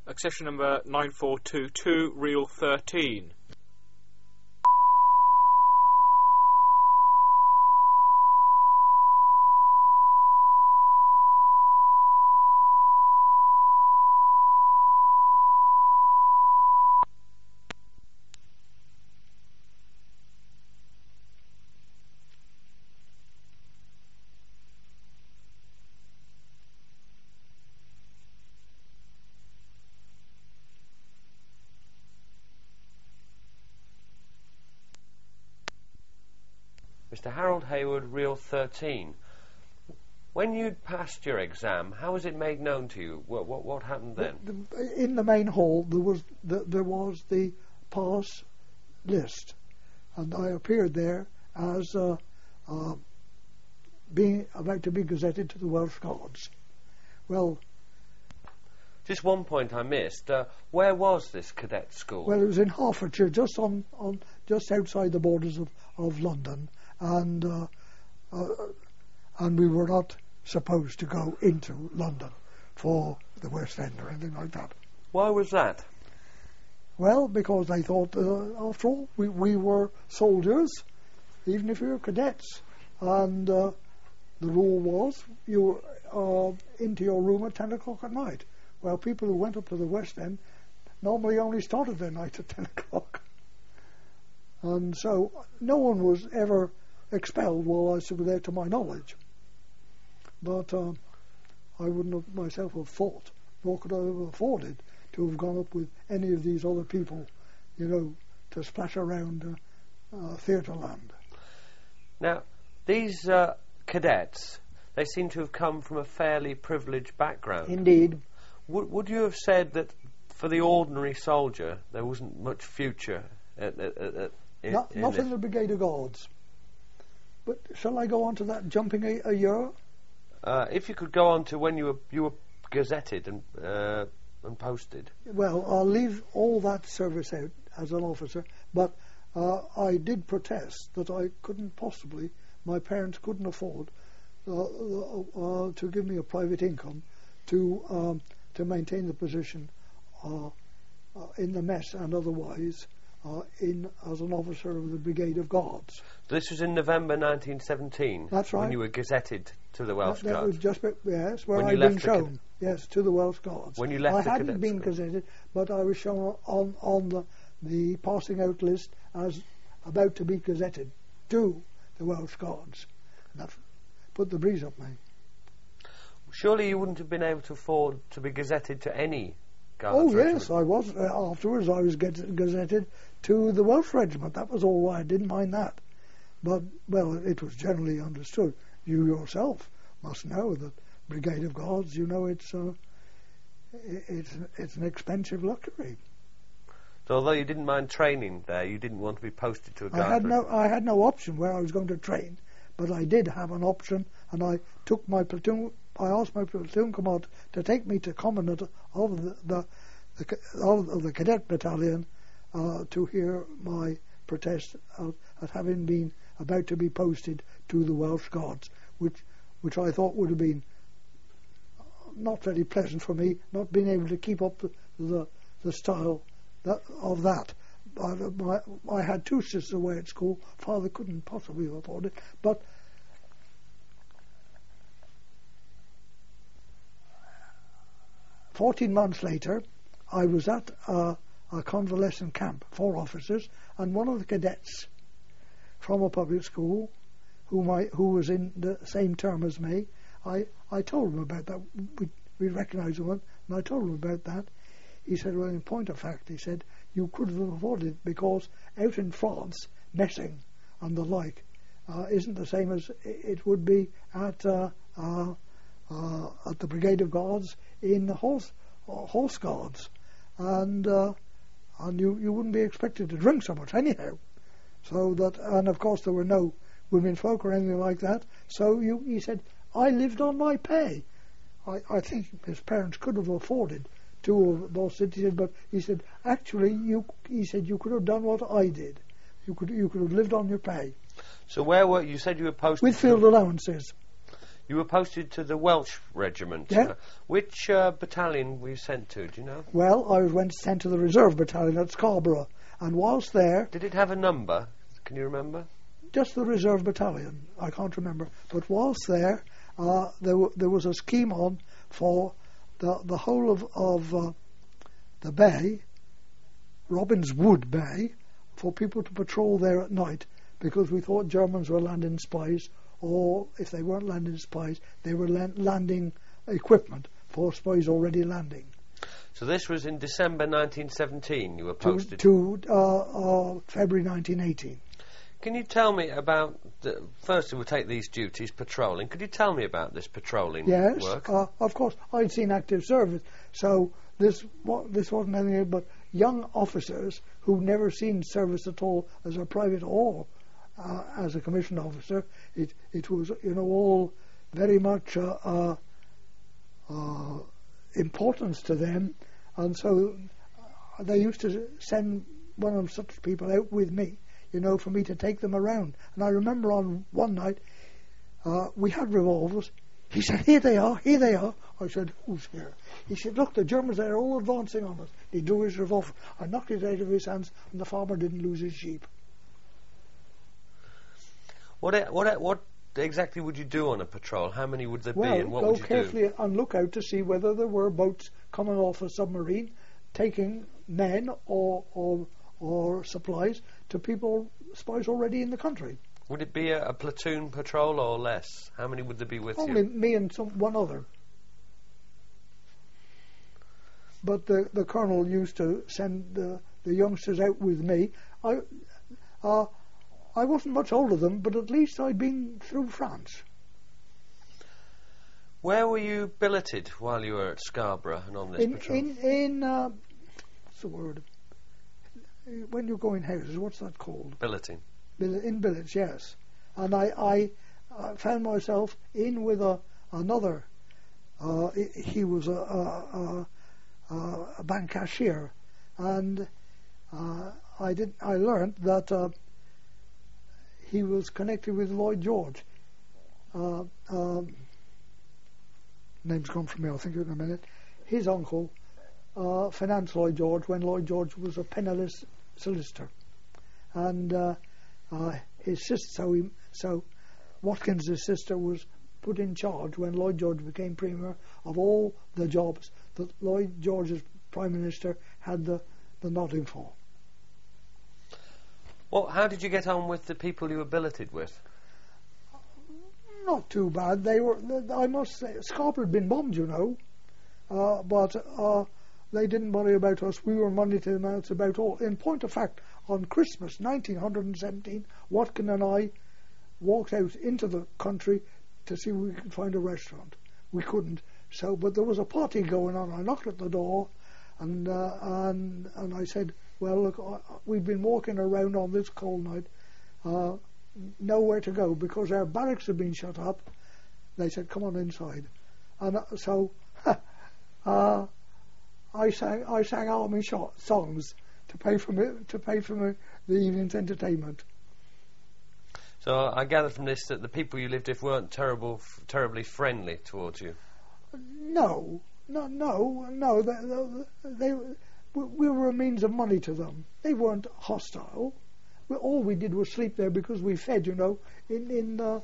accession number 9422, reel 13. Mr. Harold Hayward, reel 13. When you'd passed your exam, how was it made known to you? What happened then? In the main hall, there was the pass list, and I appeared there as being about to be gazetted to the Welsh Guards. Well, just one point I missed. Where was this cadet school? Well, it was in Hertfordshire, just just outside the borders of London, and we were not supposed to go into London for the West End or anything like that. Why was that? Well, because they thought, after all, we were soldiers, even if we were cadets, and the rule was you were into your room at 10 o'clock at night. Well, people who went up to the West End normally only started their night at 10 o'clock. And so no one was ever expelled while I was there, to my knowledge. But I wouldn't have myself have thought, nor could I have afforded to have gone up with any of these other people, to splash around Theatreland. Now, these cadets, they seem to have come from a fairly privileged background. Indeed. Would you have said that for the ordinary soldier there wasn't much future not in the Brigade of Guards? But shall I go on to that jumping a year? If you could go on to when you were gazetted and posted. Well, I'll leave all that service out as an officer, but I did protest that I couldn't possibly, my parents couldn't afford to give me a private income to maintain the position in the mess and otherwise as an officer of the Brigade of Guards. This was in November 1917. That's right. When you were gazetted to the Welsh Guards. That was just where I'd been shown. Yes, to the Welsh Guards. When you left I hadn't been gazetted, but I was shown on the passing out list as about to be gazetted to the Welsh Guards. And that put the breeze up me. Surely you wouldn't have been able to afford to be gazetted to any Guards regiment. Yes, I was. Afterwards I was gazetted to the Welsh Regiment. That was all right. I didn't mind that. But, well, it was generally understood. You yourself must know that Brigade of Guards, it's an expensive luxury. So although you didn't mind training there, you didn't want to be posted to a guard regiment? I had no option where I was going to train, but I did have an option, and I took my platoon. I asked my platoon commander to take me to commandant of the cadet battalion to hear my protest at having been about to be posted to the Welsh Guards, which I thought would have been not very pleasant for me, not being able to keep up the style of that. I had two sisters away at school. Father couldn't possibly afford it, but 14 months later, I was at a convalescent camp for officers, and one of the cadets from a public school, who was in the same term as me, I told him about that. We recognised him, and I told him about that. He said, well, in point of fact, he said, you could have afforded it because out in France, messing and the like isn't the same as it would be at the Brigade of Guards in the horse guards, and you wouldn't be expected to drink so much anyhow. So that, and of course there were no women folk or anything like that. So he said, I lived on my pay. I think his parents could have afforded two of those cities, but he said, actually, you could have done what I did. You could have lived on your pay. So where were you? Said you were posted with field allowances. You were posted to the Welsh Regiment. Yeah. Which battalion were you sent to, do you know? Well, I was sent to the Reserve Battalion at Scarborough, and whilst there, Did it have a number? Can you remember? just the Reserve Battalion, I can't remember, but whilst there, there was a scheme on for the whole of the bay, Robins Wood Bay, for people to patrol there at night, because we thought Germans were landing spies, or if they weren't landing spies, they were landing equipment for spies already landing. So this was in December 1917 you were posted? To February 1918. Can you tell me about, first we'll take these duties, patrolling. Could you tell me about this patrolling Yes, work? of course. I'd seen active service, so this wasn't anything but young officers who'd never seen service at all as a private or as a commissioned officer. It was, all very much importance to them, and so they used to send one of such people out with me, for me to take them around. And I remember on one night, we had revolvers. He said, here they are. I said, who's here? He said, look, the Germans are all advancing on us. He drew his revolver. I knocked it out of his hands, and the farmer didn't lose his sheep. What exactly would you do on a patrol? How many would there be, and what go would you carefully do? on lookout to see whether there were boats coming off a submarine, taking men or supplies to spies already in the country. Would it be a platoon patrol or less? How many would there be with Only you? me and one other. But the colonel used to send the youngsters out with me. I wasn't much older than them, but at least I'd been through France. Where were you billeted while you were at Scarborough and on this patrol? What's the word? When you go in houses, what's that called? Billeting. In billets, yes. And I found myself in with another. He was a bank cashier, and I learned that he was connected with Lloyd George. Name's gone from me. I'll think of it in a minute. His uncle financed Lloyd George when Lloyd George was a penniless solicitor, and his sister. So Watkins' sister was put in charge when Lloyd George became Premier of all the jobs that Lloyd George's Prime Minister had the nodding for. Well, how did you get on with the people you were billeted with? Not too bad. They were. I must say, Scarborough had been bombed, but they didn't worry about us. We were money to them. That's about all. In point of fact, on Christmas 1917, Watkin and I walked out into the country to see if we could find a restaurant. We couldn't. So, but there was a party going on. I knocked at the door, and I said, well, look, we've been walking around on this cold night, nowhere to go because our barracks have been shut up. They said, come on inside. And so I sang army songs to pay for the evening's entertainment. So I gather from this that the people you lived with weren't terribly friendly towards you. No. We were a means of money to them. They weren't hostile. All we did was sleep there because we fed, in the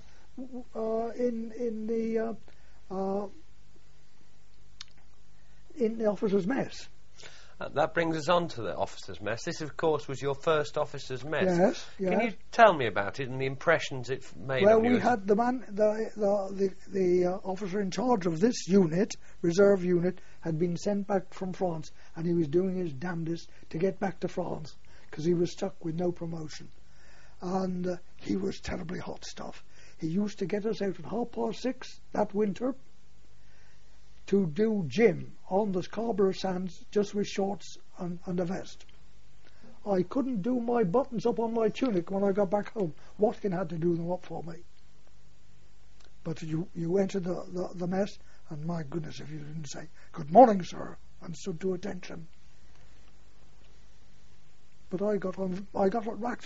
officers' mess. That brings us on to the officers' mess. This, of course, was your first officers' mess. Yes. Can you tell me about it and the impressions it made well, on you? Well, we had the officer in charge of this unit, reserve unit, had been sent back from France, and he was doing his damnedest to get back to France because he was stuck with no promotion. And he was terribly hot stuff. He used to get us out at 6:30 that winter to do gym on the Scarborough Sands just with shorts and a vest. I couldn't do my buttons up on my tunic when I got back home. Watkin had to do them up for me. But you entered the mess, and my goodness, if you didn't say, "Good morning, sir," and stood to attention. But I got on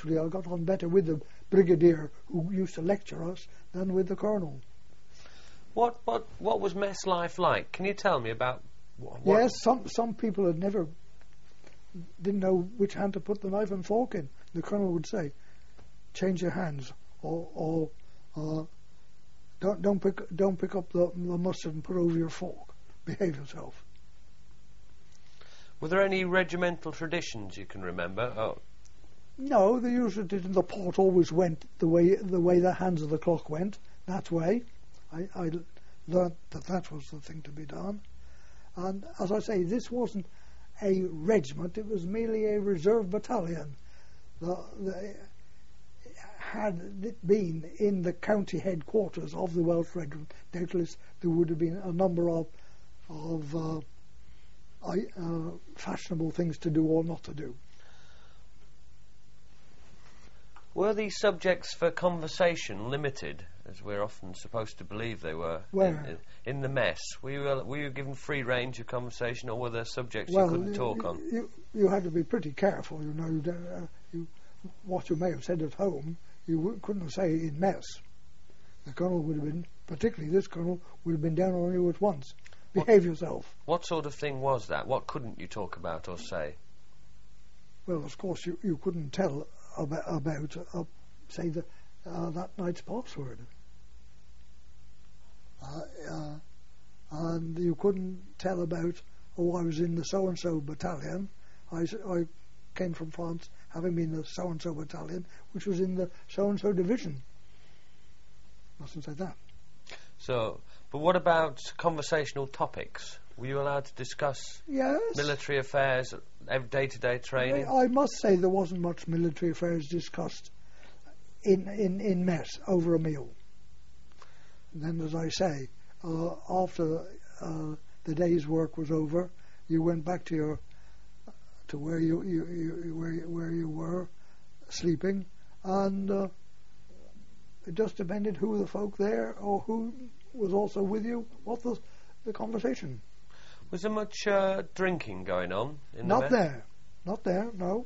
better with the brigadier who used to lecture us than with the colonel. What was mess life like? Can you tell me about what? Yes, some people didn't know which hand to put the knife and fork in. The colonel would say, "Change your hands," or don't pick up the mustard and put it over your fork. Behave yourself. Were there any regimental traditions you can remember? Oh. No, they usually didn't. The port always went the way the hands of the clock went. That way, I learnt that was the thing to be done. And as I say, this wasn't a regiment; it was merely a reserve battalion. Had it been in the county headquarters of the Welsh Regiment, doubtless there would have been a number of fashionable things to do or not to do. Were these subjects for conversation limited, as we're often supposed to believe they were? Where? In the mess. Were you given free range of conversation, or were there subjects Well, you couldn't talk on? You had to be pretty careful, you know. What you may have said at home, you couldn't say in mess. The colonel would have been, particularly this colonel, would have been down on you at once. Behave yourself. What sort of thing was that? What couldn't you talk about or say? Well, of course, you couldn't tell about say, that night's password. And you couldn't tell about, I was in the so-and-so battalion. I came from France, having been in the so-and-so battalion, which was in the so-and-so division. Mustn't say that. So, but what about conversational topics? Were you allowed to discuss military affairs, day-to-day training? I must say there wasn't much military affairs discussed in mess over a meal. And then, as I say, after the day's work was over, you went back to where you were sleeping, and it just depended who the folk there or who was also with you, what was the conversation. Was there much drinking going on in Not the there. Not there, no.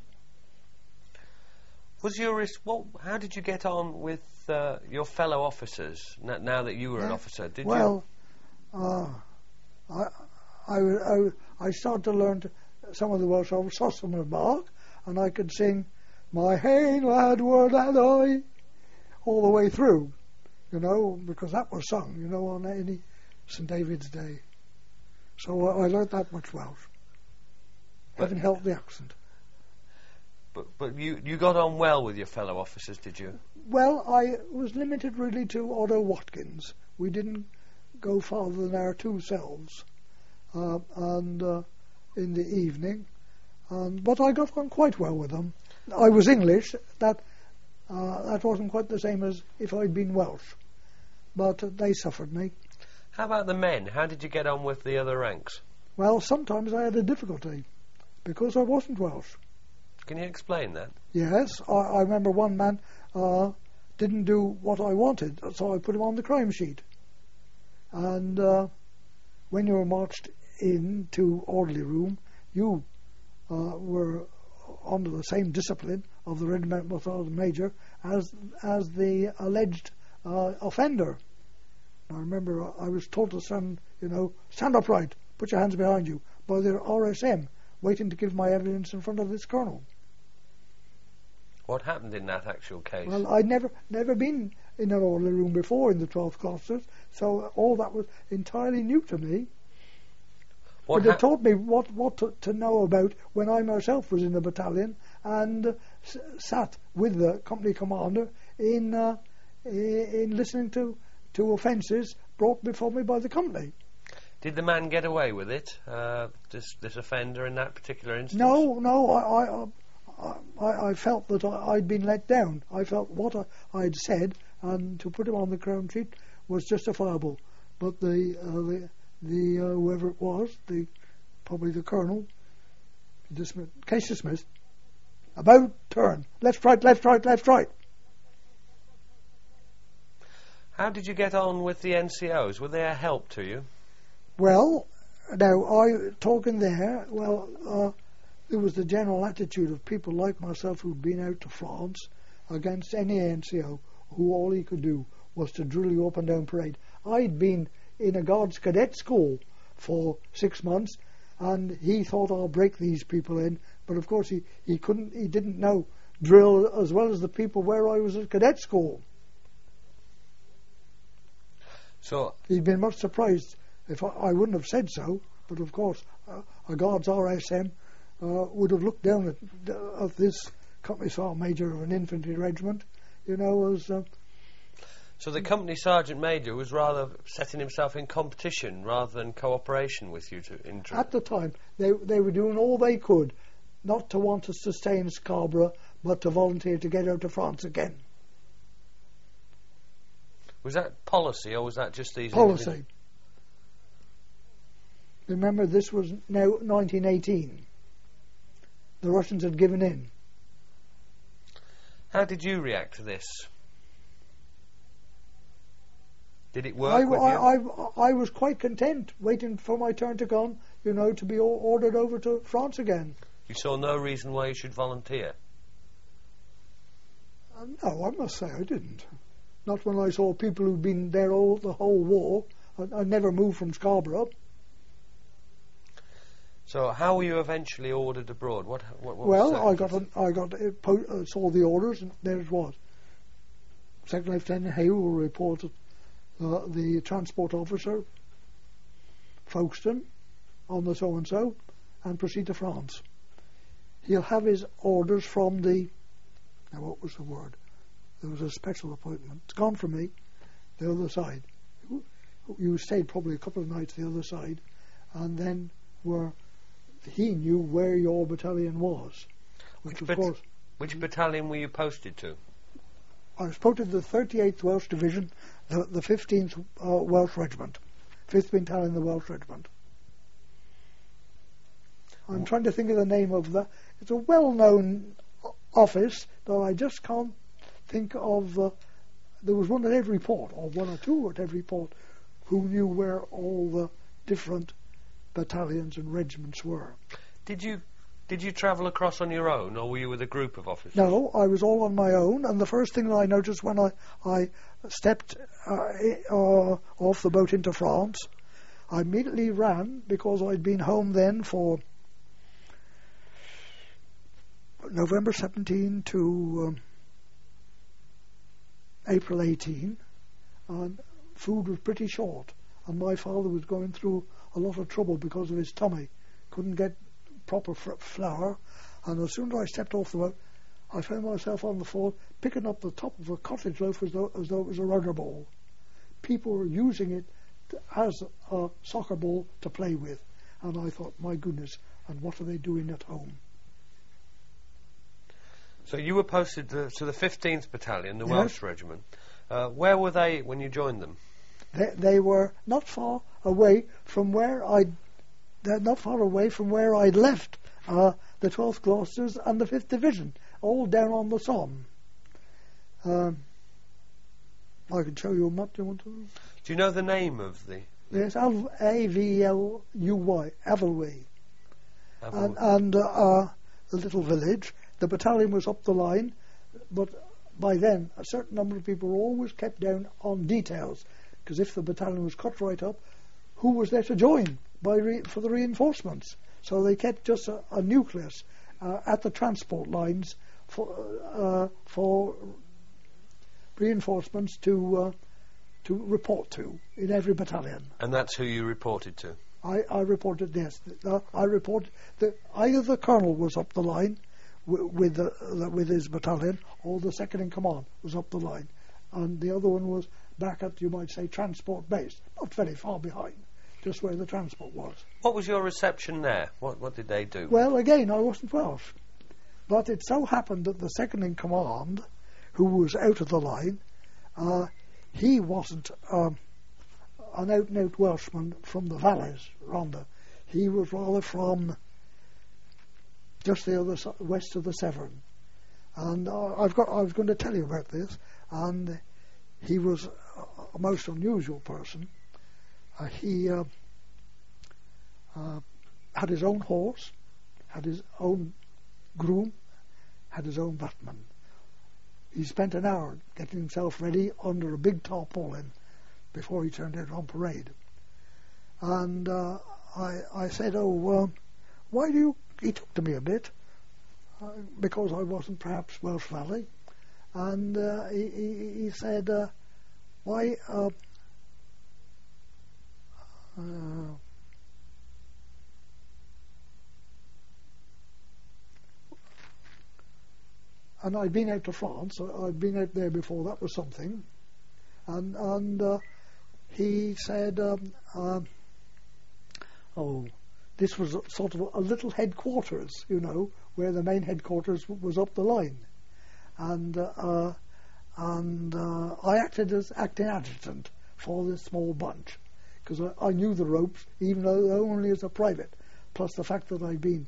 Was how did you get on with your fellow officers now that you were an officer? Did you? I started to learn some of the Welsh old Sossamer Bark, and I could sing "My Hain Lad Were Lad I" all the way through, you know, because that was sung, you know, on any St. David's Day. So I learnt that much Welsh. Heaven help the accent. But you got on well with your fellow officers, did you? Well, I was limited really to Otto Watkins. We didn't go farther than our two selves, and in the evening. But I got on quite well with them. I was English. That wasn't quite the same as if I'd been Welsh, but they suffered me. How about the men? How did you get on with the other ranks? Well, sometimes I had a difficulty because I wasn't Welsh. Can you explain that? Yes, I remember one man didn't do what I wanted, so I put him on the crime sheet. And when you were marched into orderly room, you were under the same discipline of the regimental sergeant major as the alleged offender. I remember I was told to stand upright, put your hands behind you, by the RSM, waiting to give my evidence in front of this colonel. What happened in that actual case? Well, I'd never been in an orderly room before in the 12th Gloucesters, so all that was entirely new to me. But it taught me what to know about when I myself was in the battalion and sat with the company commander in listening to offences brought before me by the company. Did the man get away with it, this offender in that particular instance? No, I felt that I'd been let down. I felt what I'd said, and to put him on the crime sheet was justifiable. But the whoever it was, probably the colonel, case dismissed. About turn, left, right, left, right, left, right. How did you get on with the NCOs? Were they a help to you? Well, now, talking there, there was the general attitude of people like myself who'd been out to France against any NCO who all he could do was to drill you up and down parade. I'd been in a Guards cadet school for 6 months, and he thought, I'll break these people in, but of course he didn't know drill as well as the people where I was at cadet school. So He'd been much surprised if I wouldn't have said so, but of course a Guards RSM would have looked down at this company sergeant major of an infantry regiment, as... So the company sergeant major was rather setting himself in competition rather than cooperation with you At the time, they were doing all they could not to want us to stay in Scarborough, but to volunteer to get out to France again. Was that policy, or was that just these... Policy. Remember, this was now 1918. The Russians had given in. How did you react to this? Did it work with you? I was quite content, waiting for my turn to come, to be ordered over to France again. You saw no reason why you should volunteer? No, I must say I didn't. Not when I saw people who'd been there the whole war. I never moved from Scarborough. So how were you eventually ordered abroad? What well, I saw the orders, and there it was. Second Lieutenant Hayward reported the transport officer, Folkestone, on the so-and-so, and proceed to France. He'll have his orders from the... Now, what was the word? There was a special appointment. It's gone from me, the other side. You stayed probably a couple of nights the other side, and then he knew where your battalion was. Which battalion were you posted to? I was posted to the 38th Welsh Division, the 15th Welsh Regiment, 5th Battalion, the Welsh Regiment. I'm trying to think of the name of that. It's a well-known office, though I just can't think of... there was one at every port, or one or two at every port, who knew where all the different battalions and regiments were. Did you travel across on your own, or were you with a group of officers? No, I was all on my own, and the first thing that I noticed when I stepped off the boat into France, I immediately ran, because I'd been home then for November 17 to April 18, and food was pretty short, and my father was going through a lot of trouble because of his tummy. Couldn't get proper flour, and as soon as I stepped off the boat, I found myself on the floor picking up the top of a cottage loaf as though it was a rudder ball. People were using it as a soccer ball to play with, and I thought, my goodness, and what are they doing at home? So you were posted to the 15th Battalion, the Yes. Welsh Regiment. Where were they when you joined them? They were not far away from where I'd left the 12th Gloucesters and the 5th Division, all down on the Somme. I can show you a map. Do you want to? Do you know the name of the... Yes, Aveluy, Aveluy. Avalon? And the little village. The battalion was up the line, but by then a certain number of people were always kept down on details, because if the battalion was cut right up, who was there to join for the reinforcements? So they kept just a nucleus at the transport lines for reinforcements to report to in every battalion. And that's who you reported to? I reported, yes. I reported that either the colonel was up the line with his battalion, or the second in command was up the line, and the other one was back at, you might say, transport base, not very far behind, just where the transport was. What was your reception there? What did they do? Well, again, I wasn't Welsh, but it so happened that the second in command, who was out of the line, he wasn't an out-and-out Welshman from the valleys, Rhondda. He was rather from just the other west of the Severn, and I was going to tell you about this. And he was a most unusual person. He had his own horse, had his own groom, had his own batman. He spent an hour getting himself ready under a big tarpaulin before he turned out on parade. And I said, why do you... He took to me a bit, because I wasn't perhaps Welsh Valley. And he said, why... and I'd been out to France. I'd been out there before. That was something. And he said, this was sort of a little headquarters, you know, where the main headquarters was up the line. And I acted as acting adjutant for this small bunch, because I knew the ropes, even though only as a private, plus the fact that I'd been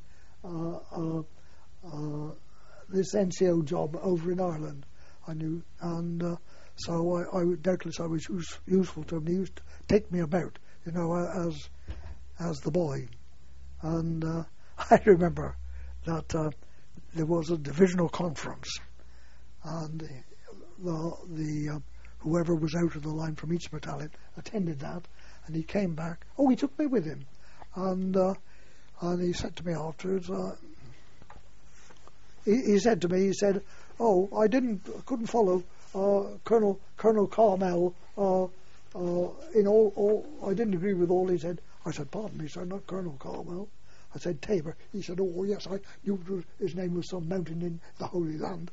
this NCO job over in Ireland, I knew, and so I doubtless I was useful to him. He used to take me about, you know, as the boy, and I remember that there was a divisional conference, and the whoever was out of the line from each battalion attended that, and he came back. Oh, he took me with him, and he said to me afterwards. He said to me, he said, "Oh, I couldn't follow Colonel Carmel in all. I didn't agree with all he said." I said, "Pardon me, sir, not Colonel Carmel." I said, "Tabor." He said, "Oh, yes, I knew his name was some mountain in the Holy Land."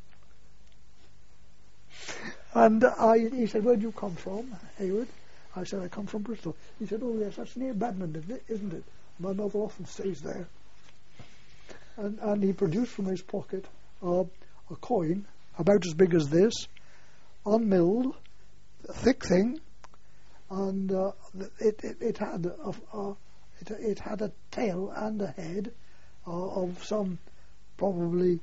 And he said, "Where do you come from, Hayward?" I said, "I come from Bristol." He said, "Oh, yes, that's near Badminton, isn't it? My mother often stays there." And he produced from his pocket a coin about as big as this, unmilled, a thick thing, and it had a tail and a head of some probably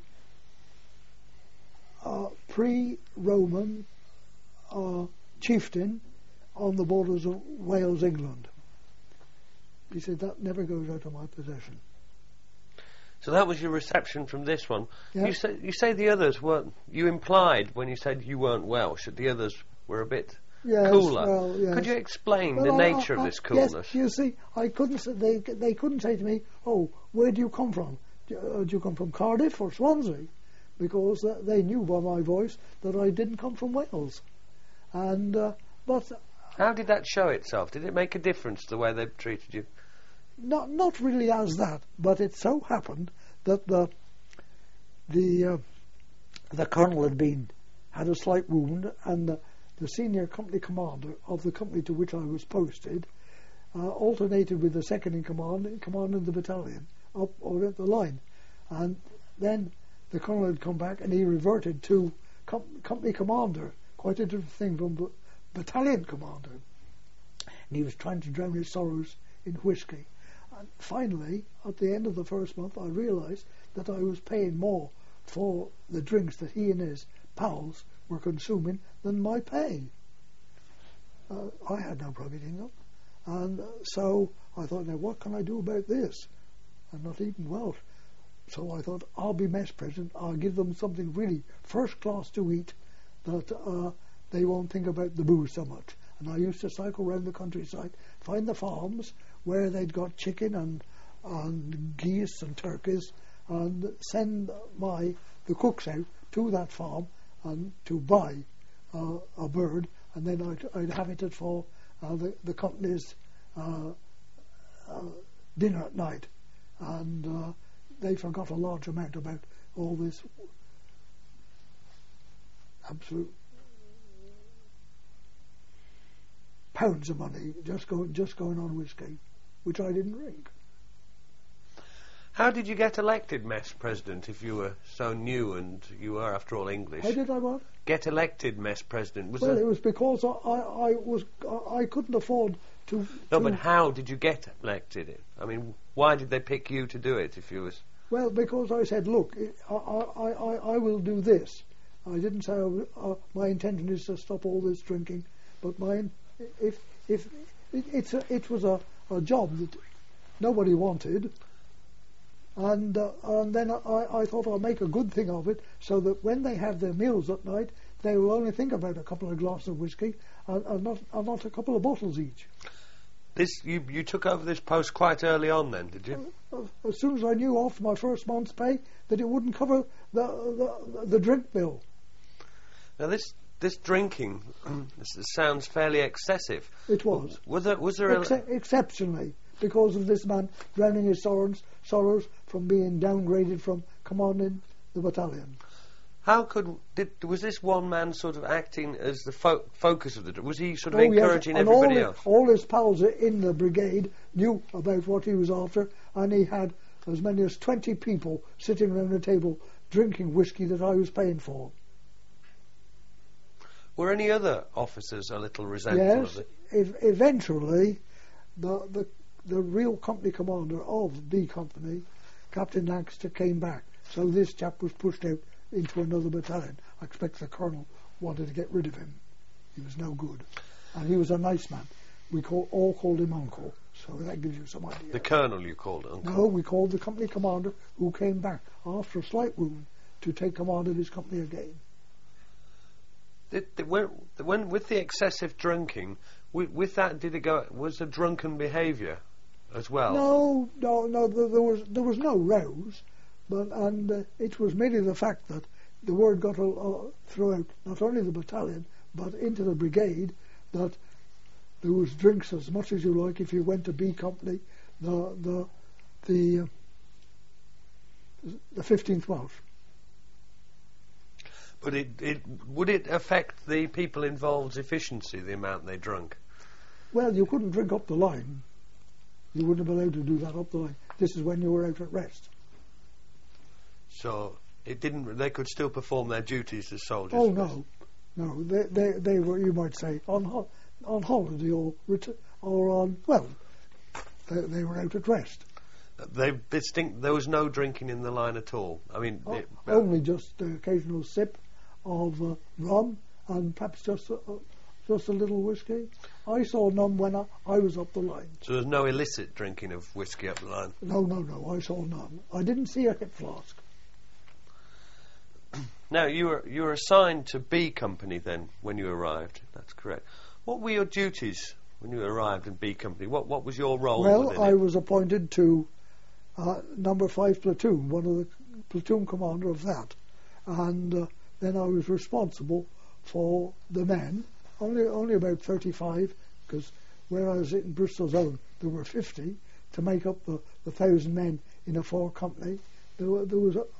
pre-Roman chieftain on the borders of Wales, England. He said, "That never goes out of my possession." So that was your reception from this one. Yeah. You say the others weren't... You implied when you said you weren't Welsh that the others were a bit cooler. Well, yes. Could you explain the nature of this coolness? Yes, you see, I couldn't. They couldn't say to me, "Oh, where do you come from? Do you come from Cardiff or Swansea?" Because they knew by my voice that I didn't come from Wales. And but how did that show itself? Did it make a difference the way they treated you? Not really as that, but it so happened that the colonel had a slight wound, and the senior company commander of the company to which I was posted alternated with the second in command of the battalion up or at the line, and then the colonel had come back and he reverted to company commander, quite a different thing from battalion commander, and he was trying to drown his sorrows in whisky. And finally, at the end of the first month, I realised that I was paying more for the drinks that he and his pals were consuming than my pay. I had no private income, and so I thought, now what can I do about this? I'm not eating Welsh. So I thought, I'll be mess president, I'll give them something really first class to eat, that they won't think about the booze so much. And I used to cycle around the countryside, find the farms where they'd got chicken and geese and turkeys, and send the cooks out to that farm and to buy a bird, and then I'd have it for the company's dinner at night. And they forgot a large amount about all this absolute pounds of money just going on whiskey, which I didn't drink. How did you get elected mess president if you were so new and you were, after all, English? How did I what? Get elected mess president? It was because I couldn't afford to. No, but how did you get elected? I mean, why did they pick you to do it if you was? Well, because I said, look, I will do this. I didn't say my intention is to stop all this drinking, but if it was a job that nobody wanted, and then I thought I'll make a good thing of it, so that when they have their meals at night, they will only think about a couple of glasses of whiskey and not a couple of bottles each. You took over this post quite early on then, did you? As soon as I knew after my first month's pay that it wouldn't cover the drink bill. Now this drinking this sounds fairly excessive. It was. Was there exceptionally, because of this man drowning his sorrows from being downgraded from commanding the battalion. Was this one man sort of acting as the focus of the... Was he sort of encouraging everybody else? All his pals in the brigade knew about what he was after, and he had as many as 20 people sitting around the table drinking whiskey that I was paying for. Were any other officers a little resentful of it? Yes, eventually the real company commander of B Company, Captain Lancaster, came back. So this chap was pushed out into another battalion. I expect the colonel wanted to get rid of him. He was no good. And he was a nice man. We all called him Uncle, so that gives you some idea. The colonel you called Uncle? No, we called the company commander, who came back after a slight wound to take command of his company again. When with the excessive drinking, with that, did it go? Was there drunken behaviour as well? No. There was no rows. And it was merely the fact that the word got throughout not only the battalion but into the brigade that there was drinks as much as you like if you went to B Company, the 15th Welsh. But would it affect the people involved's efficiency, the amount they drunk? Well, you couldn't drink up the line. You wouldn't have been able to do that up the line. This is when you were out at rest. So it didn't. They could still perform their duties as soldiers. Oh no. They were, you might say, on holiday or on. Well, they were out at rest. There was no drinking in the line at all. I mean, only just the occasional sip of rum and perhaps just a little whiskey. I saw none when I was up the line. So there's no illicit drinking of whiskey up the line. No. I saw none. I didn't see a hip flask. Now, you were assigned to B Company then when you arrived. That's correct. What were your duties when you arrived in B Company? What was your role? Well, I was appointed to number 5 platoon, one of the platoon commander of that, and then I was responsible for the men. Only about 35, because where I was in Bristol Zone there were 50 to make up the 1,000 men in a 4 company. There was a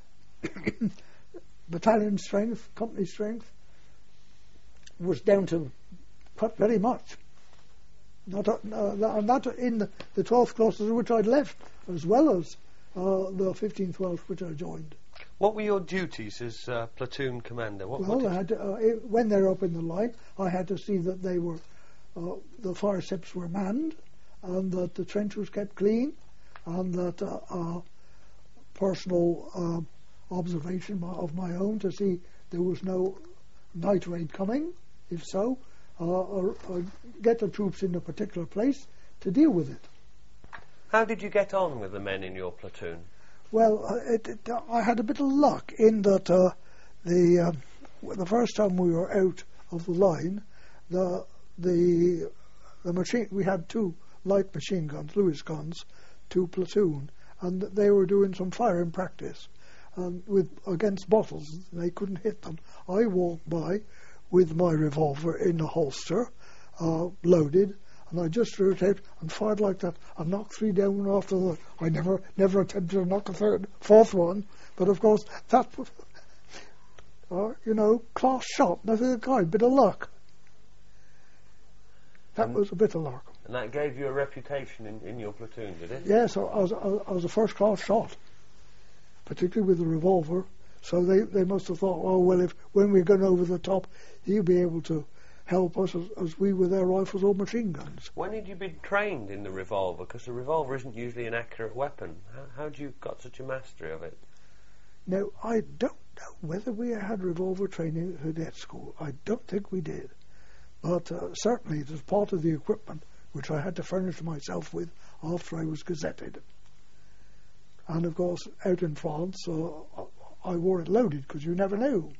battalion strength, company strength was down to quite very much. Not in the 12th clusters which I'd left, as well as the 15th Welsh which I joined. What were your duties as platoon commander? I had to, when they were up in the line, I had to see that they were the fire steps were manned, and that the trench was kept clean, and that personal observation of my own to see there was no night raid coming. If so, get the troops in a particular place to deal with it. How did you get on with the men in your platoon? Well, I had a bit of luck in that the first time we were out of the line, the machine, we had 2 light machine guns, Lewis guns, 2 platoon, and they were doing some firing practice, and against bottles. They couldn't hit them. I walked by with my revolver in the holster, loaded, and I just drew it out and fired like that. I knocked 3 down after the... I never attempted to knock a 4th one, but of course that was, class shot, nothing of the kind, bit of luck. That was a bit of luck. And that gave you a reputation in your platoon, did it? Yes, I was a first class shot, particularly with the revolver. So they must have thought, oh well, when we're going over the top, he'll be able to help us as we with our rifles or machine guns. When did you be trained in the revolver? Because the revolver isn't usually an accurate weapon. How did you got such a mastery of it? Now, I don't know whether we had revolver training at cadet school. I don't think we did. But certainly it was part of the equipment which I had to furnish myself with after I was gazetted. And of course, out in France, I wore it loaded because you never knew.